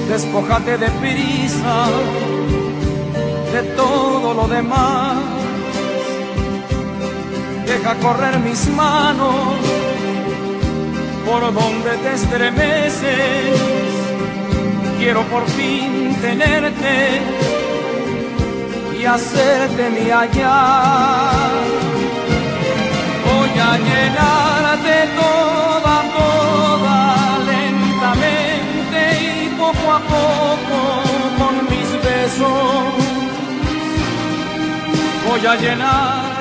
Despójate de prisa de todo lo demás. Deja correr mis manos por donde te estremeces. Quiero por fin tenerte y hacerte mía ya. Voy a llenarte toda, toda, lentamente y poco a poco con mis besos. Voy a llenar